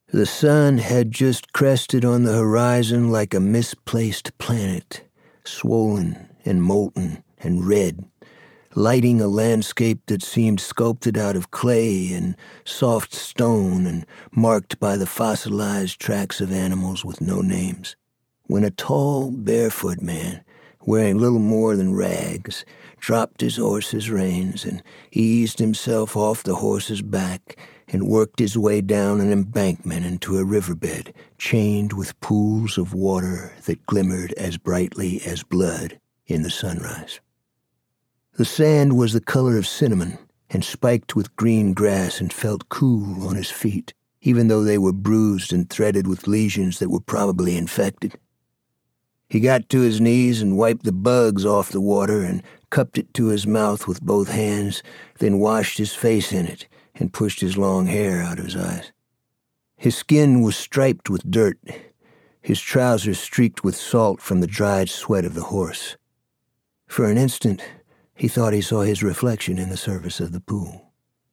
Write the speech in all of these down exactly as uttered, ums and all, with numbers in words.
The sun had just crested on the horizon like a misplaced planet, swollen and molten and red, lighting a landscape that seemed sculpted out of clay and soft stone and marked by the fossilized tracks of animals with no names, when a tall, barefoot man, wearing little more than rags, dropped his horse's reins and eased himself off the horse's back and worked his way down an embankment into a riverbed chained with pools of water that glimmered as brightly as blood in the sunrise. The sand was the color of cinnamon and spiked with green grass and felt cool on his feet, even though they were bruised and threaded with lesions that were probably infected. He got to his knees and wiped the bugs off the water and cupped it to his mouth with both hands, then washed his face in it and pushed his long hair out of his eyes. His skin was striped with dirt, his trousers streaked with salt from the dried sweat of the horse. For an instant, he thought he saw his reflection in the surface of the pool.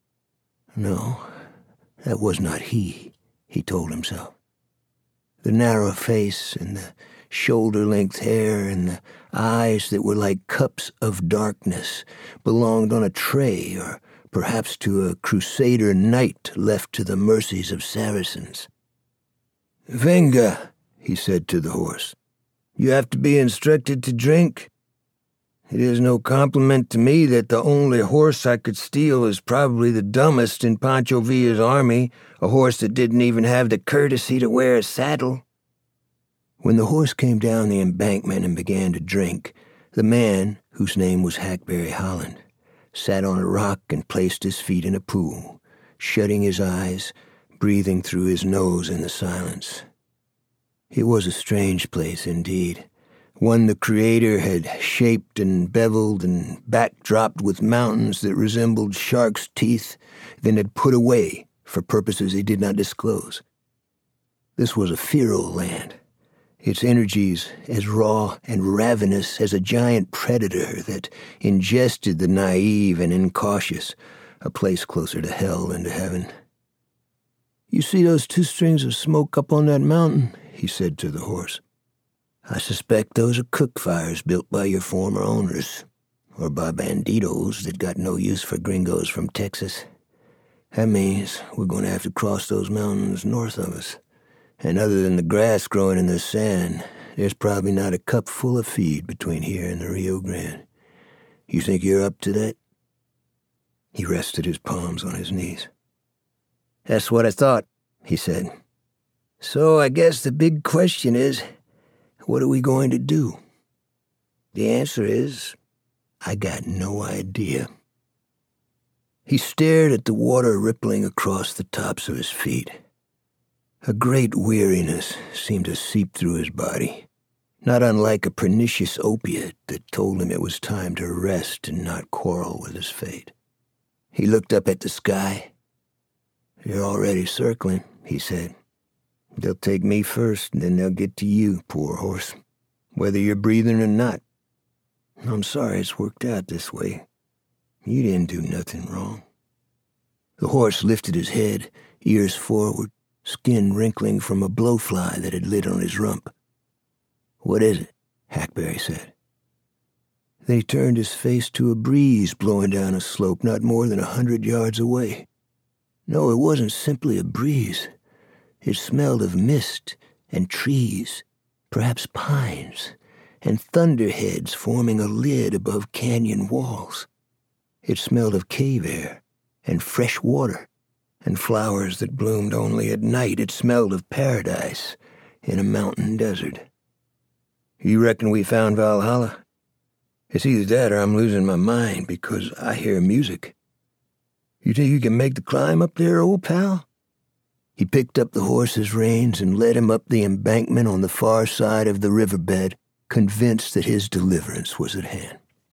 No, that was not he, he told himself. The narrow face and the shoulder-length hair and the eyes that were like cups of darkness belonged on a tray or perhaps to a crusader knight left to the mercies of Saracens. "Venga," he said to the horse. "You have to be instructed to drink. It is no compliment to me that the only horse I could steal is probably the dumbest in Pancho Villa's army, a horse that didn't even have the courtesy to wear a saddle." When the horse came down the embankment and began to drink, the man, whose name was Hackberry Holland, sat on a rock and placed his feet in a pool, shutting his eyes, breathing through his nose in the silence. It was a strange place indeed, one the Creator had shaped and beveled and backdropped with mountains that resembled shark's teeth, then had put away for purposes he did not disclose. This was a feral land, its energies as raw and ravenous as a giant predator that ingested the naive and incautious, a place closer to hell than to heaven. "You see those two strings of smoke up on that mountain?" he said to the horse. "I suspect those are cook fires built by your former owners, or by banditos that got no use for gringos from Texas. That means we're going to have to cross those mountains north of us. And other than the grass growing in the sand, there's probably not a cup full of feed between here and the Rio Grande. You think you're up to that?" He rested his palms on his knees. "That's what I thought," he said. "So I guess the big question is, what are we going to do?" The answer is, I got no idea. He stared at the water rippling across the tops of his feet. A great weariness seemed to seep through his body, not unlike a pernicious opiate that told him it was time to rest and not quarrel with his fate. He looked up at the sky. "They're already circling," he said. "They'll take me first, and then they'll get to you, poor horse, whether you're breathing or not. I'm sorry it's worked out this way. You didn't do nothing wrong." The horse lifted his head, ears forward, skin wrinkling from a blowfly that had lit on his rump. "What is it?" Hackberry said. Then he turned his face to a breeze blowing down a slope not more than a hundred yards away. No, it wasn't simply a breeze. It smelled of mist and trees, perhaps pines, and thunderheads forming a lid above canyon walls. It smelled of cave air and fresh water and flowers that bloomed only at night. It smelled of paradise in a mountain desert. "You reckon we found Valhalla? It's either that or I'm losing my mind because I hear music. You think you can make the climb up there, old pal?" He picked up the horse's reins and led him up the embankment on the far side of the riverbed, convinced that his deliverance was at hand.